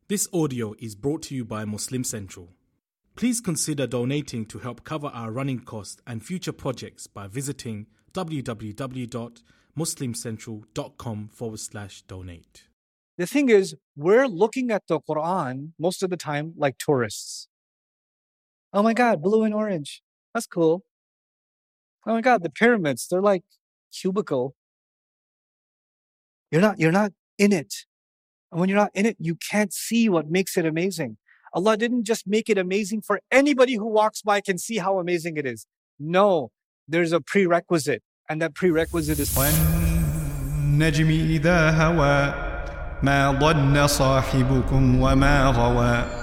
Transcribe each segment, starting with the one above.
This audio is brought to you by Muslim Central. Please consider donating to help cover our running costs and future projects by visiting www.muslimcentral.com/donate. The thing is, we're looking at the Quran most of the time like tourists. Oh my God, blue and orange. That's cool. Oh my God, the pyramids, they're like cubicle. You're not in it. And when you're not in it, you can't see what makes it amazing. Allah didn't just make it amazing for anybody who walks by can see how amazing it is. No, there's a prerequisite. And that prerequisite is وَالنَّجْمِ إِذَا هَوَى مَا ضَلَّ صَاحِبُكُمْ وَمَا غَوَى.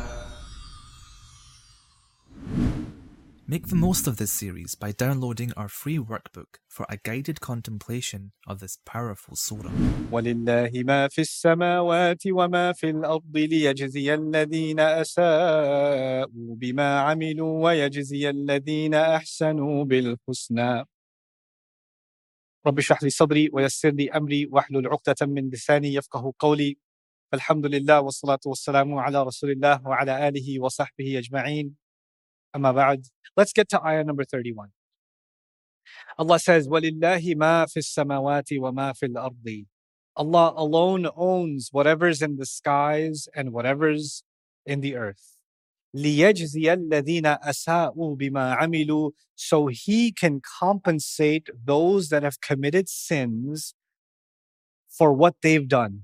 Make the most of this series by downloading our free workbook for a guided contemplation of this powerful surah. وَلِلَّهِ مَا فِي السَّمَاوَاتِ وَمَا فِي الْأَرْضِ لِيَجْزِيَ الَّذِينَ أَسَاءُوا بِمَا عَمِلُوا وَيَجْزِيَ الَّذِينَ أَحْسَنُوا بِالْحُسْنَى. رب اشرح لي صدري ويسر لي أمري واحلل عقدة من لساني يفقهوا قولي. الحمد لله والصلاة والسلام على رسول الله وعلى آله وصحبه أجمعين. أما بعد. Let's get to ayah number 31. Allah says, وَلِلَّهِ مَا فِي السَّمَاوَاتِ وَمَا فِي الْأَرْضِ. Allah alone owns whatever's in the skies and whatever's in the earth. لِيَجْزِيَ الَّذِينَ أَسَاءُوا بِمَا عَمِلُوا. So He can compensate those that have committed sins for what they've done.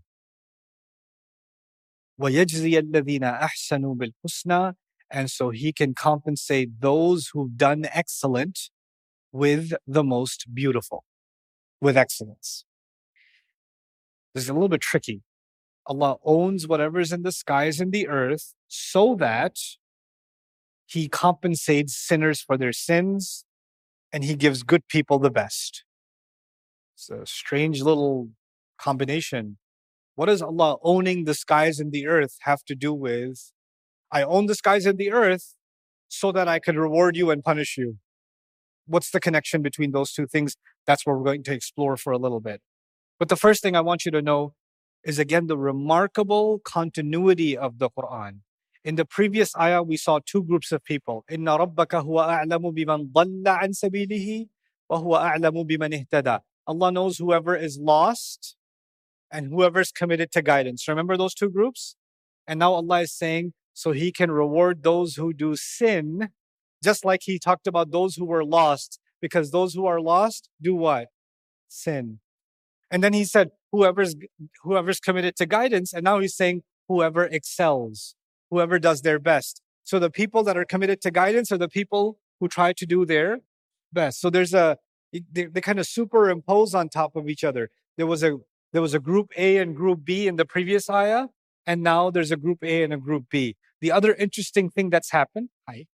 وَيَجْزِيَ الَّذِينَ أَحْسَنُوا بِالْحُسْنَى. And so He can compensate those who've done excellent with the most beautiful, with excellence. This is a little bit tricky. Allah owns whatever's in the skies and the earth so that He compensates sinners for their sins and He gives good people the best. It's a strange little combination. What does Allah owning the skies and the earth have to do with I own the skies and the earth so that I can reward you and punish you? What's the connection between those two things? That's what we're going to explore for a little bit. But the first thing I want you to know is, again, the remarkable continuity of the Quran. In the previous ayah, we saw two groups of people. إِنَّ رَبَّكَ هُوَ أَعْلَمُ بِمَنْ ضَلَّ عَنْ سَبِيلِهِ وَهُوَ أَعْلَمُ بِمَنْ اهْتَدَى. Allah knows whoever is lost and whoever's committed to guidance. Remember those two groups? And now Allah is saying, so He can reward those who do sin, just like He talked about those who were lost, because those who are lost do what? Sin. And then He said, whoever's committed to guidance, and now He's saying, whoever excels, whoever does their best. So the people that are committed to guidance are the people who try to do their best. So they kind of superimpose on top of each other. There was a group A and group B in the previous ayah, and now there's a group A and a group B. The other interesting thing that's happened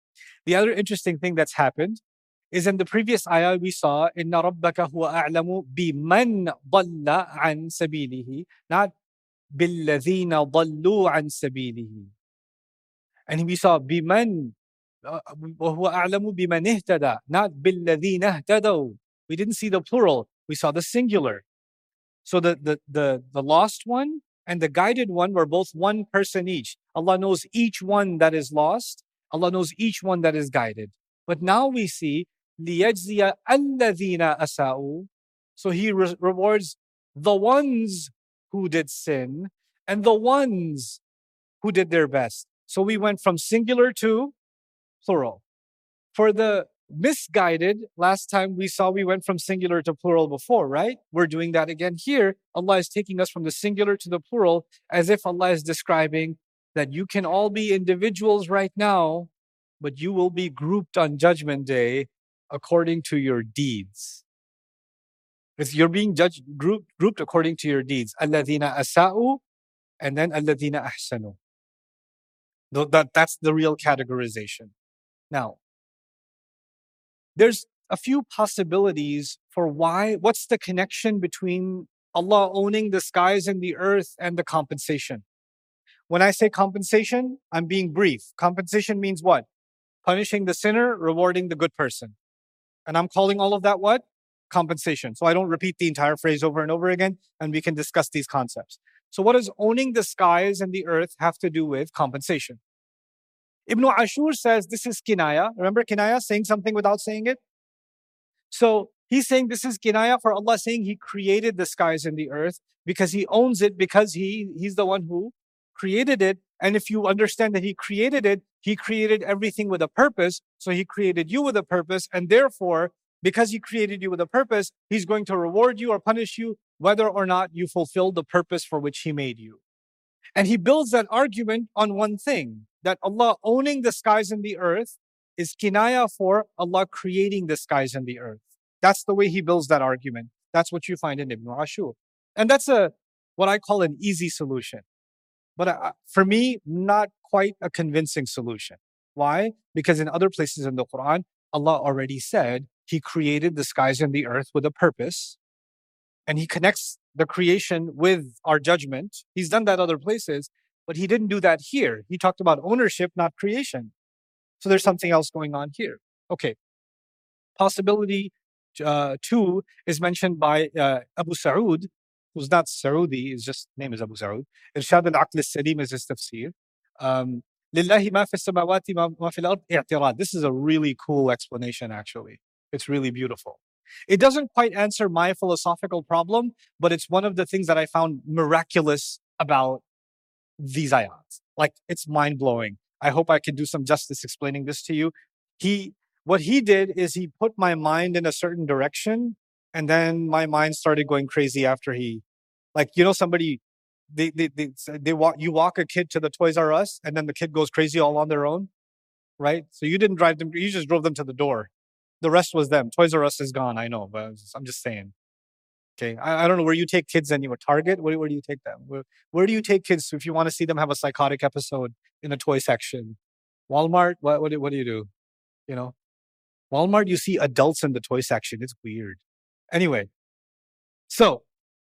is in the previous ayah we saw, إِنَّ رَبَّكَ هُوَ أَعْلَمُ بِمَنْ ضَلَّ عَنْ سَبِيلِهِ, not بِالَّذِينَ ضَلُّوا عَنْ سَبِيلِهِ. And we saw بِمَنْ وَهُوَ أَعْلَمُ بِمَنْ اهْتَدَى, not بِالَّذِينَ اهْتَدَوْا. We didn't see the plural, we saw the singular. So the lost one and the guided one were both one person each. Allah knows each one that is lost. Allah knows each one that is guided. But now we see لِيَجْزِيَ الَّذِينَ أَسَاءُوا. So He rewards the ones who did sin and the ones who did their best. So we went from singular to plural. For the misguided, last time we went from singular to plural before, right? We're doing that again here. Allah is taking us from the singular to the plural, as if Allah is describing that you can all be individuals right now, but you will be grouped on Judgment Day according to your deeds. You're being grouped according to your deeds. الَّذِينَ أَسَاءُوا and then الَّذِينَ أَحْسَنُوا. That's the real categorization. Now, there's a few possibilities for what's the connection between Allah owning the skies and the earth and the compensation. When I say compensation, I'm being brief. Compensation means what? Punishing the sinner, rewarding the good person. And I'm calling all of that what? Compensation. So I don't repeat the entire phrase over and over again, and we can discuss these concepts. So what does owning the skies and the earth have to do with compensation? Ibn Ashur says this is kinaya. Remember kinaya, saying something without saying it? So he's saying this is kinaya for Allah saying He created the skies and the earth because He owns it, because He's the one who created it. And if you understand that He created it, He created everything with a purpose. So He created you with a purpose. And therefore, because He created you with a purpose, He's going to reward you or punish you whether or not you fulfill the purpose for which He made you. And he builds that argument on one thing, that Allah owning the skies and the earth is kinaya for Allah creating the skies and the earth. That's the way he builds that argument. That's what you find in Ibn Ashur. And that's what I call an easy solution. But for me, not quite a convincing solution. Why? Because in other places in the Quran, Allah already said He created the skies and the earth with a purpose. And He connects the creation with our judgment. He's done that other places, but He didn't do that here. He talked about ownership, not creation. So there's something else going on here. Okay. Possibility 2 is mentioned by Abu Sa'ud, who's not Saudi, his just name is Abu Sa'ud. Irshad al-Aql al-Salim is his tafsir. Lillahi ma fi samawati ma fi al-ard i'tirad. This is a really cool explanation, actually. It's really beautiful. It doesn't quite answer my philosophical problem, but it's one of the things that I found miraculous about these ayats. Like, it's mind-blowing. I hope I can do some justice explaining this to you. What he did is he put my mind in a certain direction, and then my mind started going crazy after he, like, somebody, you walk a kid to the Toys R Us, and then the kid goes crazy all on their own, right? So you didn't drive them, you just drove them to the door. The rest was them. Toys R Us is gone, I know, but I'm just saying. Okay, I don't know where you take kids anymore. Target? Where do you take them? Where do you take kids if you want to see them have a psychotic episode in a toy section? Walmart? What do you do? Walmart, you see adults in the toy section. It's weird. Anyway, so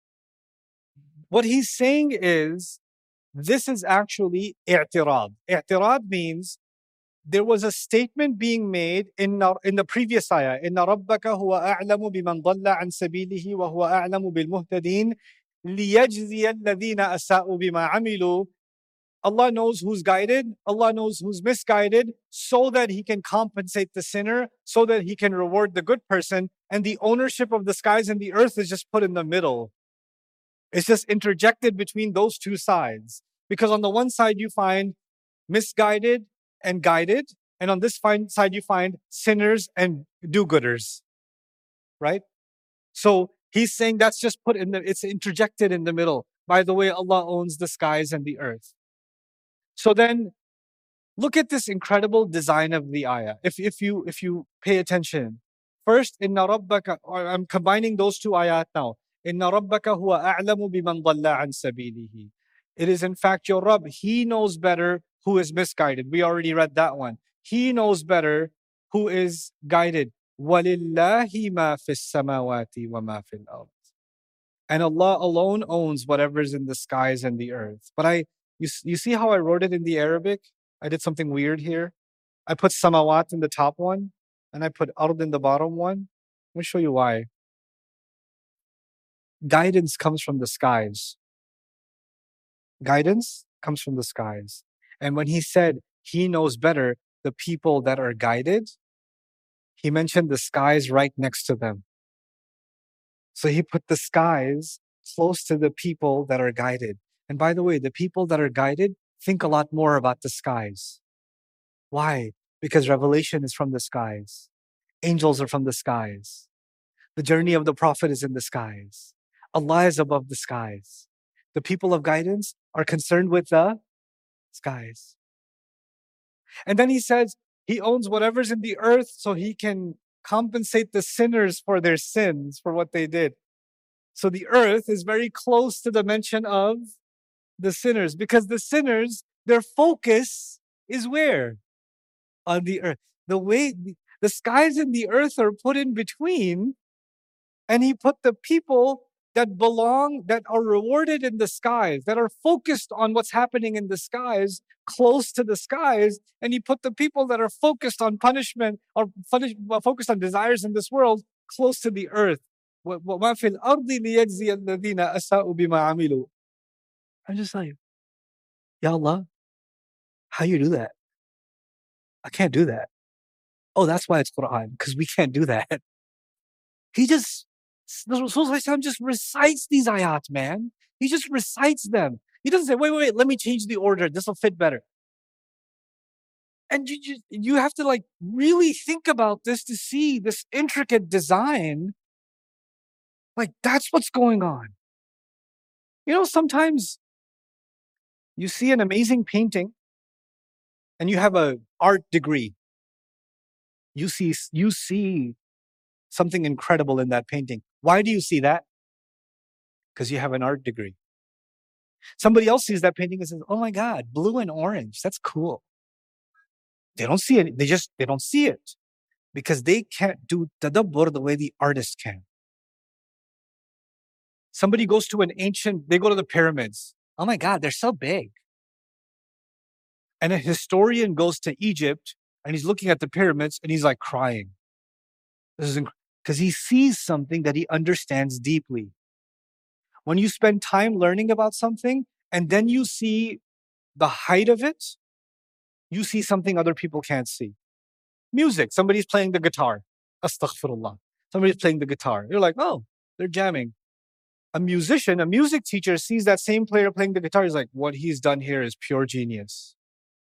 what he's saying is this is actually i'tirad. I'tirad means there was a statement being made in the previous ayah. Inna rabbaka huwa a'lamu biman dhalla an sabilihi wa huwa a'lamu bil muhtadin liyajziya alladhina asa'u bima amilu. Allah knows who's guided, Allah knows who's misguided, so that He can compensate the sinner, so that He can reward the good person. And the ownership of the skies and the earth is just put in the middle. It's just interjected between those two sides. Because on the one side you find misguided and guided, and on this side you find sinners and do-gooders, right? So he's saying that's just it's interjected in the middle. By the way, Allah owns the skies and the earth. So then, look at this incredible design of the ayah. If you pay attention, first, inna rabbaka, or I'm combining those two ayat now. Inna rabbaka huwa a'lamu biman dhalla an sabilihi. It is in fact your Rabb. He knows better who is misguided. We already read that one. He knows better who is guided. وَلِلَّهِ مَا فِي السَّمَاوَاتِ وَمَا فِي الْأَرْضِ. And Allah alone owns whatever is in the skies and the earth. But you see how I wrote it in the Arabic? I did something weird here. I put samawat in the top one, and I put ard in the bottom one. Let me show you why. Guidance comes from the skies. Guidance comes from the skies. And when he said He knows better the people that are guided, He mentioned the skies right next to them. So He put the skies close to the people that are guided. And by the way, the people that are guided think a lot more about the skies. Why? Because revelation is from the skies. Angels are from the skies. The journey of the Prophet is in the skies. Allah is above the skies. The people of guidance are concerned with the skies. And then He says He owns whatever's in the earth so He can compensate the sinners for their sins, for what they did. So the earth is very close to the mention of the sinners, because the sinners, their focus is where? On the earth. The skies and the earth are put in between, and He put the people that belong, that are rewarded in the skies, that are focused on what's happening in the skies, close to the skies, and He put the people that are focused on punishment or focused on desires in this world close to the earth. وَمَا فِي الْأَرْضِ لِيَجْزِيَ الَّذِينَ أَسَاءُوا بِمَا عَمِلُوا. I'm just like, Ya Allah, how you do that? I can't do that. Oh, that's why it's Quran, because we can't do that. The Rasul just recites these ayat, man. He just recites them. He doesn't say, wait, let me change the order. This will fit better. And you have to like really think about this to see this intricate design. Like, that's what's going on. Sometimes you see an amazing painting and you have an art degree. You see something incredible in that painting. Why do you see that? Because you have an art degree. Somebody else sees that painting and says, oh my God, blue and orange, that's cool. They don't see it. They don't see it because they can't do tadabbur the way the artist can. Somebody goes to they go to the pyramids. Oh my God, they're so big. And a historian goes to Egypt and he's looking at the pyramids and he's like crying. This is because he sees something that he understands deeply. When you spend time learning about something and then you see the height of it, you see something other people can't see. Music, somebody's playing the guitar. Astaghfirullah. Somebody's playing the guitar. You're like, oh, they're jamming. A music teacher sees that same player playing the guitar. He's like, what he's done here is pure genius.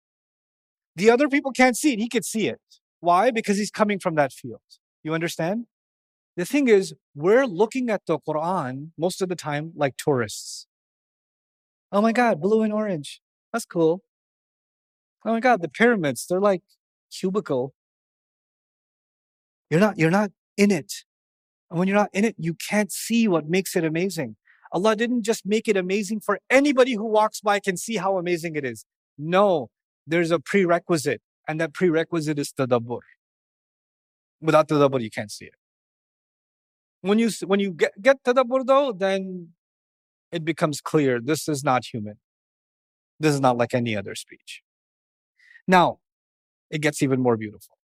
The other people can't see it. He could see it. Why? Because he's coming from that field. You understand? The thing is, we're looking at the Quran most of the time like tourists. Oh my God, blue and orange. That's cool. Oh my God, the pyramids, they're like cubicle. You're not in it. And when you're not in it, you can't see what makes it amazing. Allah didn't just make it amazing for anybody who walks by can see how amazing it is. No, there's a prerequisite, and that prerequisite is tadabbur. Without tadabbur, you can't see it. When you get tadabbur though, then it becomes clear this is not human. This is not like any other speech. Now, it gets even more beautiful.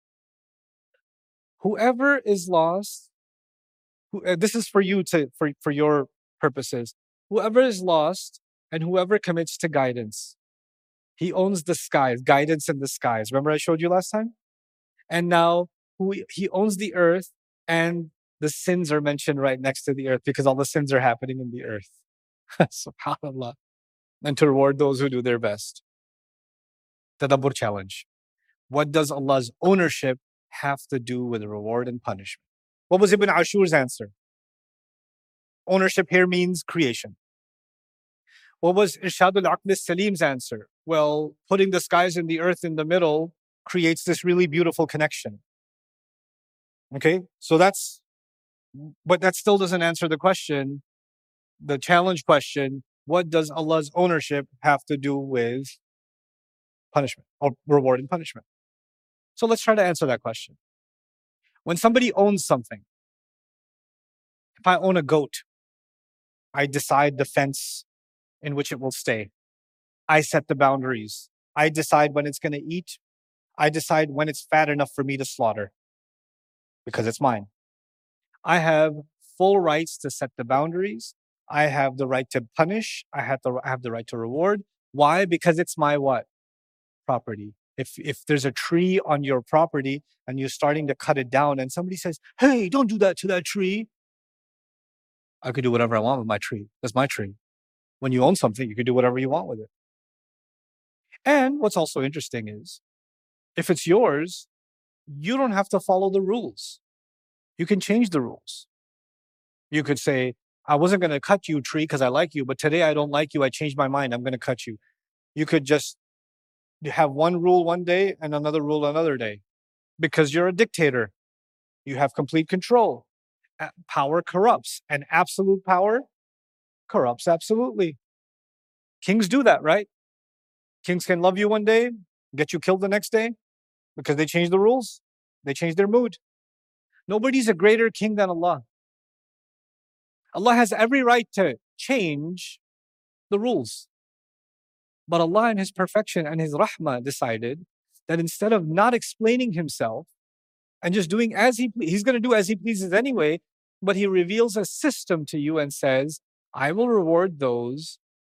Whoever is lost, this is for you for your purposes. Whoever is lost and whoever commits to guidance, he owns the skies, guidance in the skies. Remember I showed you last time? And now he owns the earth, and the sins are mentioned right next to the earth because all the sins are happening in the earth. SubhanAllah. And to reward those who do their best. Tadabbur challenge. What does Allah's ownership have to do with reward and punishment? What was Ibn Ashur's answer? Ownership here means creation. What was Irshad al-Aql al-Salim's answer? Well, putting the skies and the earth in the middle creates this really beautiful connection. Okay, but that still doesn't answer the question, the challenge question, what does Allah's ownership have to do with punishment or reward and punishment? So let's try to answer that question. When somebody owns something, if I own a goat, I decide the fence in which it will stay. I set the boundaries. I decide when it's going to eat. I decide when it's fat enough for me to slaughter because it's mine. I have full rights to set the boundaries. I have the right to punish. I have the right to reward. Why? Because it's my what? Property. If there's a tree on your property and you're starting to cut it down and somebody says, hey, don't do that to that tree. I could do whatever I want with my tree. That's my tree. When you own something, you can do whatever you want with it. And what's also interesting is, if it's yours, you don't have to follow the rules. You can change the rules. You could say, I wasn't going to cut you, tree, because I like you, but today I don't like you. I changed my mind. I'm going to cut you. You could just have one rule one day and another rule another day because you're a dictator. You have complete control. Power corrupts, and absolute power corrupts absolutely. Kings do that, right? Kings can love you one day, get you killed the next day because they change the rules. They change their mood. Nobody's a greater king than Allah. Allah has every right to change the rules. But Allah in His perfection and His rahmah decided that instead of not explaining Himself and just doing as He's going to do as He pleases anyway, but He reveals a system to you and says, I will reward those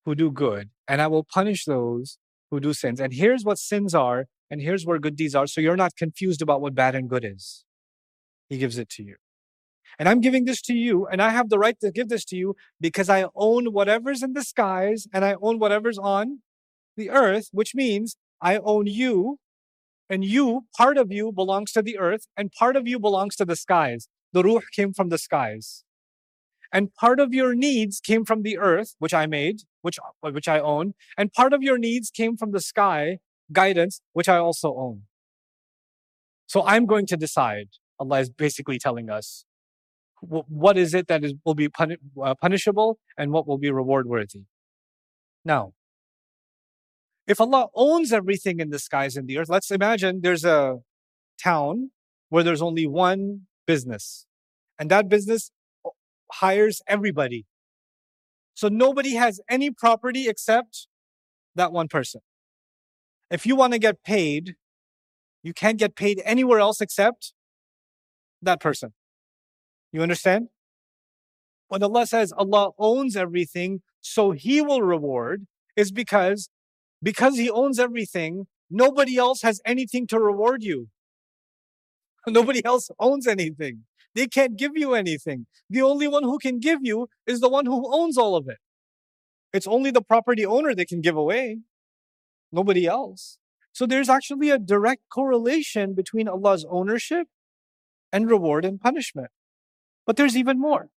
who do good, and I will punish those who do sins. And here's what sins are, and here's where good deeds are, so you're not confused about what bad and good is. He gives it to you. And I'm giving this to you, and I have the right to give this to you because I own whatever's in the skies and I own whatever's on the earth, which means I own you, and you, part of you belongs to the earth, and part of you belongs to the skies. The ruh came from the skies. And part of your needs came from the earth, which I made, which I own, and part of your needs came from the sky, guidance, which I also own. So I'm going to decide. Allah is basically telling us what is it that will be punishable and what will be reward worthy. Now, if Allah owns everything in the skies and the earth, let's imagine there's a town where there's only one business, and that business hires everybody. So nobody has any property except that one person. If you want to get paid, you can't get paid anywhere else except that person. You understand? When Allah says Allah owns everything, so He will reward, is because He owns everything, nobody else has anything to reward you. Nobody else owns anything. They can't give you anything. The only one who can give you is the one who owns all of it. It's only the property owner that can give away, nobody else. So there's actually a direct correlation between Allah's ownership and reward and punishment. But there's even more.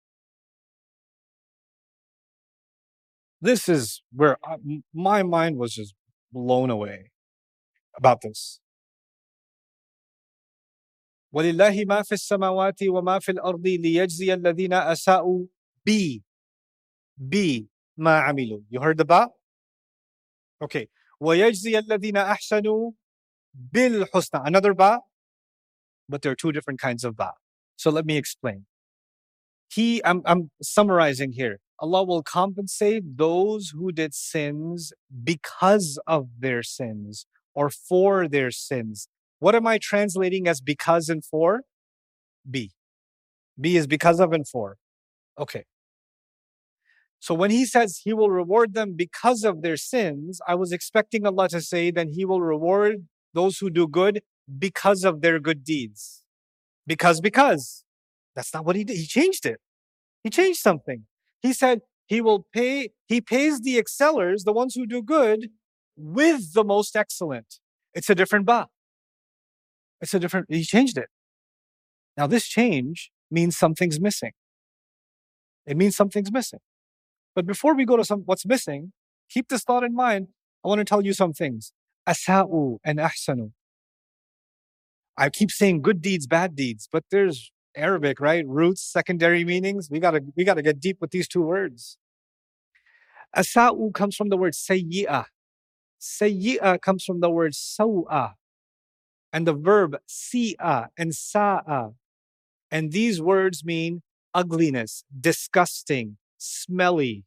This is where my mind was just blown away about this. وَلِلَّهِ مَا فِي السَّمَاوَاتِ وَمَا فِي الْأَرْضِ لِيَجْزِيَ الَّذِينَ أَسَاءُوا بِي مَا عَمِلُوا. You heard the ba? Okay. وَيَجْزِيَ الَّذِينَ أَحْسَنُوا بِالْحُسْنَى. Another ba, but there are two different kinds of ba. So let me explain. I'm summarizing here. Allah will compensate those who did sins because of their sins or for their sins. What am I translating as because and for? B. B is because of and for. Okay. So when He says He will reward them because of their sins, I was expecting Allah to say then He will reward those who do good because of their good deeds. Because. That's not what He did. He changed it. He changed something. He said He pays the excellers, the ones who do good, with the most excellent. It's a different ba. He changed it. Now this change means something's missing. It means something's missing. But before we go to what's missing, keep this thought in mind. I want to tell you some things. Asa'u and ahsanu. I keep saying good deeds, bad deeds, but there's Arabic, right? Roots, secondary meanings. We gotta get deep with these two words. Asa'u comes from the word sayyi'ah. Sayyi'ah comes from the word saw'a. And the verb si'a and sa'a. And these words mean ugliness, disgusting, smelly.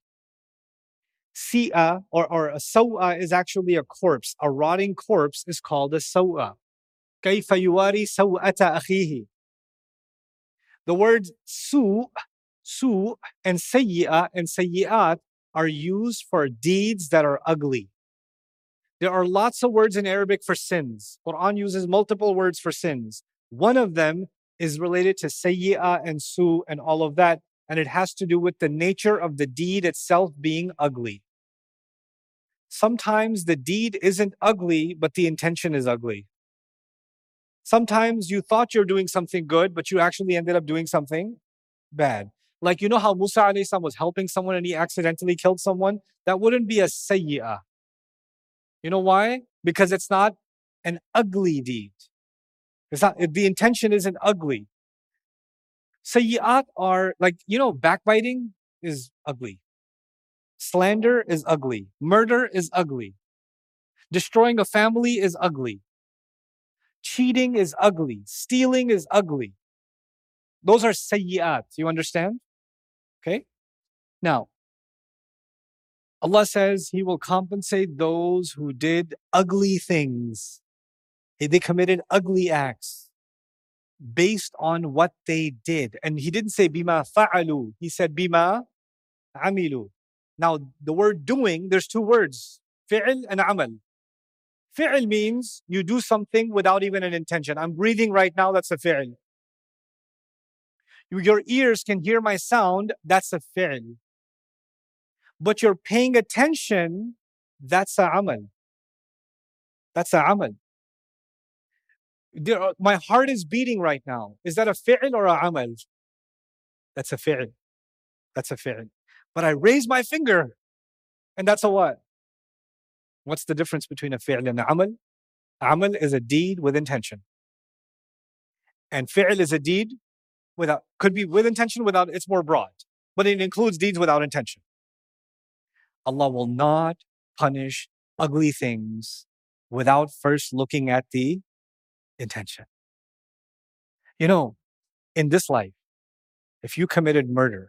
Si'a or a saw'a is actually a corpse. A rotting corpse is called a saw'a. كَيْفَ يُوَارِي سَوْءَةَ أَخِيهِ. The words su and sayyi'ah and sayyi'at are used for deeds that are ugly. There are lots of words in Arabic for sins. Quran uses multiple words for sins. One of them is related to sayyi'ah and su and all of that, and it has to do with the nature of the deed itself being ugly. Sometimes the deed isn't ugly, but the intention is ugly. Sometimes you thought you're doing something good, but you actually ended up doing something bad. Like, you know how Musa alayhi salam was helping someone and he accidentally killed someone? That wouldn't be a sayyi'ah. You know why? Because it's not an ugly deed. The intention isn't ugly. Sayyi'at are like, backbiting is ugly. Slander is ugly. Murder is ugly. Destroying a family is ugly. Cheating is ugly. Stealing is ugly. Those are sayyi'at. You understand? Okay? Now, Allah says He will compensate those who did ugly things. They committed ugly acts based on what they did. And He didn't say bima fa'alu. He said bima amilu. Now, the word doing, there's two words, fi'l and amal. Fi'l means you do something without even an intention. I'm breathing right now, that's a fi'l. Your ears can hear my sound, that's a fi'l. But you're paying attention, that's a amal. That's a amal. My heart is beating right now. Is that a fi'l or a amal? That's a fi'l. That's a fi'l. But I raise my finger, and that's a what? What's the difference between a fi'l and an amal? Amal is a deed with intention. And fi'l is a deed without, could be with intention, without, it's more broad. But it includes deeds without intention. Allah will not punish ugly things without first looking at the intention. You know, in this life, if you committed murder,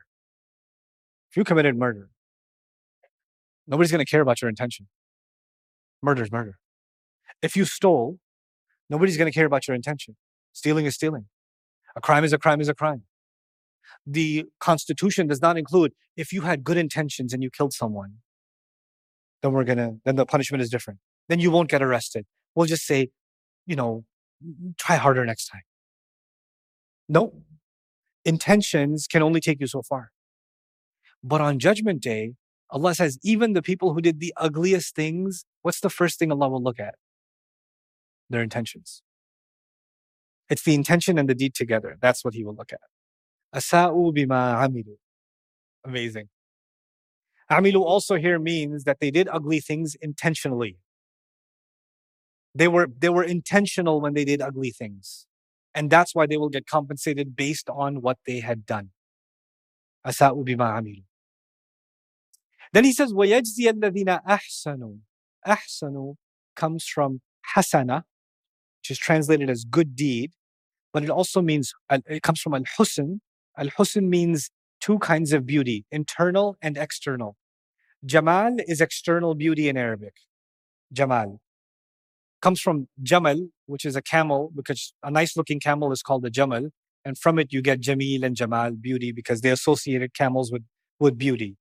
nobody's going to care about your intention. Murder is murder. If you stole, nobody's going to care about your intention. Stealing is stealing. A crime is a crime is a crime. The Constitution does not include if you had good intentions and you killed someone, then the punishment is different. Then you won't get arrested. We'll just say, try harder next time. No. Intentions can only take you so far. But on Judgment Day, Allah says, even the people who did the ugliest things, what's the first thing Allah will look at? Their intentions. It's the intention and the deed together. That's what He will look at. Asa'u bima amilu. Amazing. Amilu also here means that they did ugly things intentionally. They were intentional when they did ugly things. And that's why they will get compensated based on what they had done. Asa'u bima amilu. Then He says, وَيَجْزِيَ الَّذِينَ أَحْسَنُوا. Ahsanu comes from hasana, which is translated as good deed, but it also means, it comes from al-husn. Al-husn means two kinds of beauty, internal and external. Jamal is external beauty in Arabic. Jamal comes from jamal, which is a camel, because a nice looking camel is called a jamal. And from it you get jamil and jamal, beauty, because they associated camels with beauty.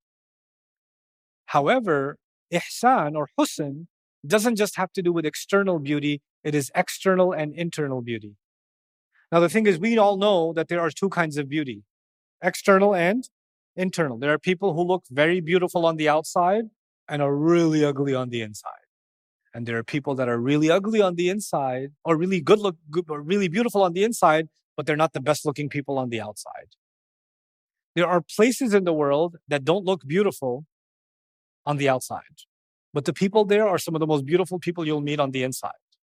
However, ihsan or husn doesn't just have to do with external beauty, it is external and internal beauty. Now the thing is, we all know that there are two kinds of beauty, external and internal. There are people who look very beautiful on the outside and are really ugly on the inside. And there are people that are really ugly on the inside, or really or really beautiful on the inside, but they're not the best looking people on the outside. There are places in the world that don't look beautiful on the outside, but the people there are some of the most beautiful people you'll meet on the inside.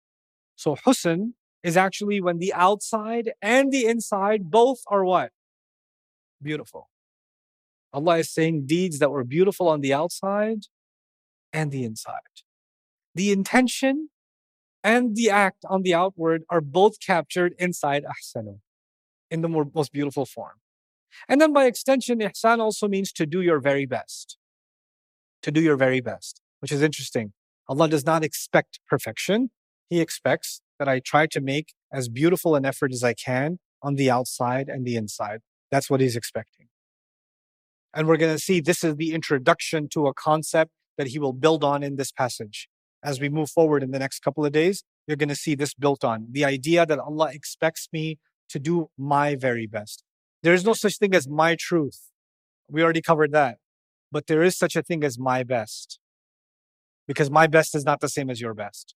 So husn is actually when the outside and the inside both are what? Beautiful. Allah is saying deeds that were beautiful on the outside and the inside. The intention and the act on the outward are both captured inside ahsanu, in the most beautiful form. And then by extension, ihsan also means to do your very best. To do your very best, which is interesting. Allah does not expect perfection. He expects that I try to make as beautiful an effort as I can on the outside and the inside. That's what He's expecting. And we're going to see this is the introduction to a concept that He will build on in this passage. As we move forward in the next couple of days, you're going to see this built on. The idea that Allah expects me to do my very best. There is no such thing as my truth. We already covered that. But there is such a thing as my best. Because my best is not the same as your best.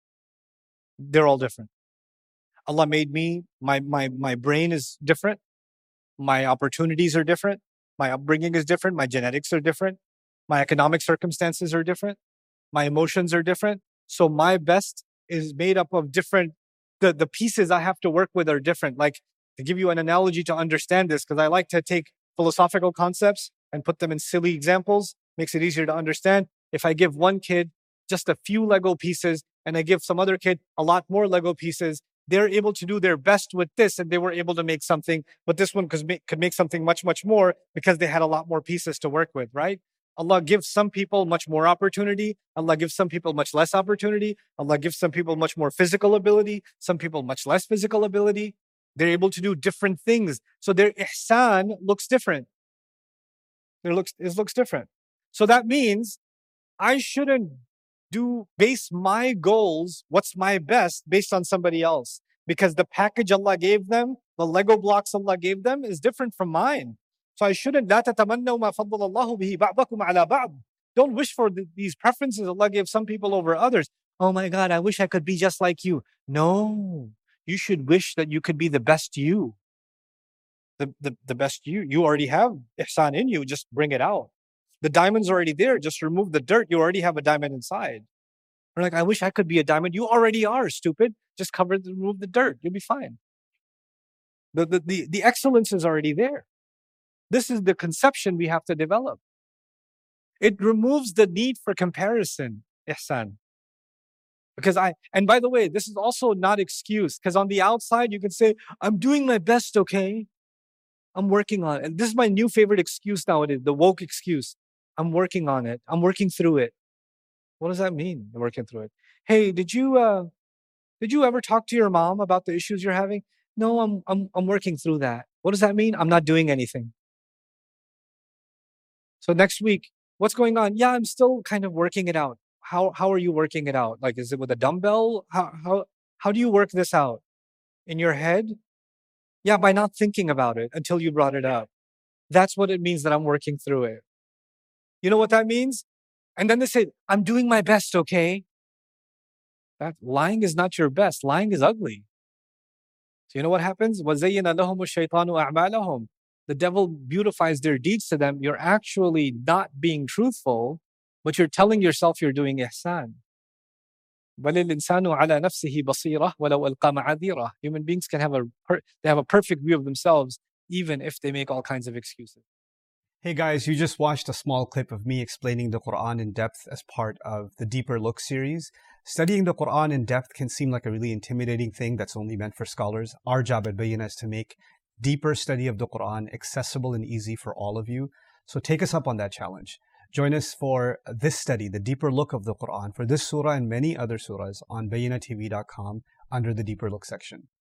They're all different. Allah made me, my brain is different. My opportunities are different. My upbringing is different. My genetics are different. My economic circumstances are different. My emotions are different. So my best is made up of different, the pieces I have to work with are different. Like, to give you an analogy to understand this, because I like to take philosophical concepts and put them in silly examples, makes it easier to understand. If I give one kid just a few Lego pieces and I give some other kid a lot more Lego pieces, they're able to do their best with this and they were able to make something, but this one could make something much, much more because they had a lot more pieces to work with, right? Allah gives some people much more opportunity. Allah gives some people much less opportunity. Allah gives some people much more physical ability, some people much less physical ability. They're able to do different things. So their ihsan looks different. It looks different. So that means I shouldn't base my goals, what's my best, based on somebody else. Because the package Allah gave them, the Lego blocks Allah gave them is different from mine. So I shouldn't, لا تتمنوا ما فضل الله به بعضكم على بعض. Don't wish for these preferences Allah gave some people over others. Oh my God, I wish I could be just like you. No, you should wish that you could be the best you. The best you. You already have ihsan in you, just bring it out. The diamond's already there, just remove the dirt. You already have a diamond inside. We're like, I wish I could be a diamond. You already are, stupid. Just remove the dirt. You'll be fine. The excellence is already there. This is the conception we have to develop. It removes the need for comparison, ihsan. And by the way, this is also not excuse, because on the outside, you can say, I'm doing my best, okay? I'm working on it. And this is my new favorite excuse nowadays, the woke excuse. I'm working on it. I'm working through it. What does that mean, working through it? Hey, did you ever talk to your mom about the issues you're having? No, I'm working through that. What does that mean? I'm not doing anything. So next week, what's going on? Yeah, I'm still kind of working it out. How are you working it out? Like, is it with a dumbbell? How do you work this out? In your head? Yeah, by not thinking about it until you brought it up. That's what it means that I'm working through it. You know what that means? And then they say, I'm doing my best, okay? That lying is not your best. Lying is ugly. So you know what happens? وَزَيَّنَ لَهُمُ الشَّيْطَانُ أَعْمَالَهُم. The devil beautifies their deeds to them. You're actually not being truthful, but you're telling yourself you're doing ihsan. بَلِ الْإِنسَانُ عَلَى نَفْسِهِ بَصِيرَةٌ وَلَوْ أَلْقَى مَعَاذِيرَهُ. Human beings can have a perfect view of themselves, even if they make all kinds of excuses. Hey guys, you just watched a small clip of me explaining the Quran in depth as part of the Deeper Look series. Studying the Quran in depth can seem like a really intimidating thing that's only meant for scholars. Our job at Bayyinah is to make deeper study of the Quran accessible and easy for all of you. So take us up on that challenge. Join us for this study, the Deeper Look of the Quran, for this surah and many other surahs on BayyinahTV.com under the Deeper Look section.